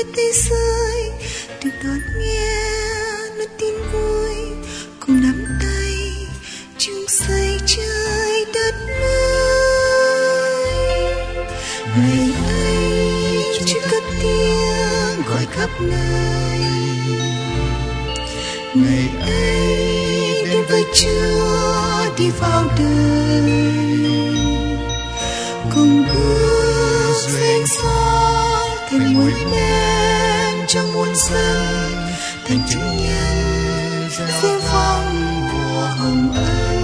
thế giới được đón nghe nó tin vui, cùng nắm tay chung xây trời đất mới. Ngày ấy Chúa cất tiếng gọi khắp nơi, ngày ấy đến với Chúa đi vào đời, cùng bước dưới ánh sáng thành muối men trong muôn dân, thành chứng nhân diệu vong mùa hồng ân.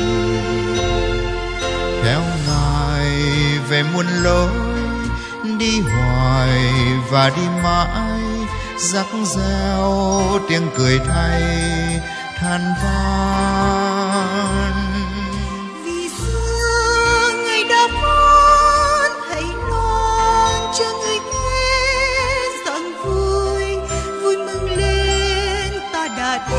Theo Ngài về muôn lối, đi hoài và đi mãi, rắc reo tiếng cười thay than van. Vì xưa Ngài đã phán hãy loan cho người nghe rằng vui, vui mừng lên ta đã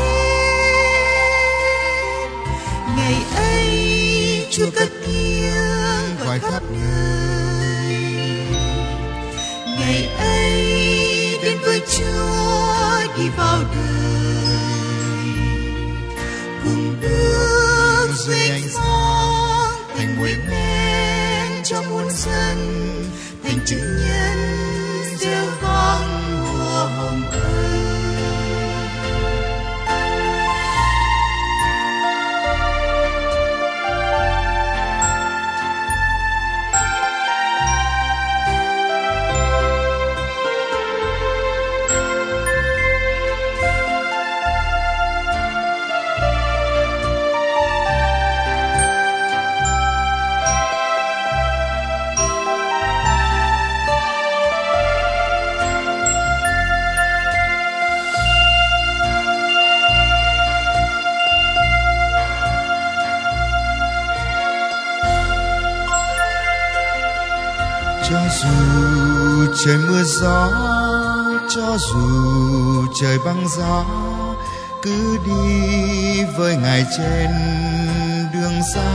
đến. Ngày ấy Chúa cất tiếng gọi khắp nơi, ngày ấy đến với Chúa đi vào đời, cùng bước dưới ánh sáng thành muối men cho muôn dân, thành chứng nhân reo vang mùa hồng ân. Cho dù trời mưa gió, cho dù trời băng giá, cứ đi với Ngài trên đường xa.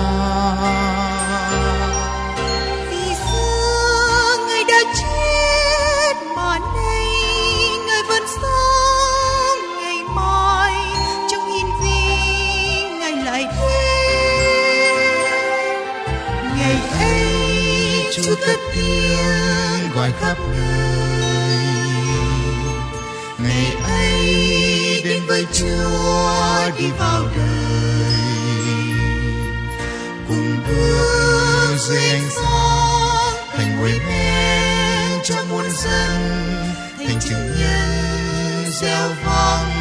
Vì xưa Ngài đã chết mà nay Ngài vẫn sống, ngày mai trong hiên vi Ngài lại đến. Ngày ấy Chúa cất tiếng gọi khắp nơi, ngày ấy đến với Chúa đi vào đời, cùng bước dưới ánh sáng thành muối men cho muôn dân, thành chứng nhân reo vang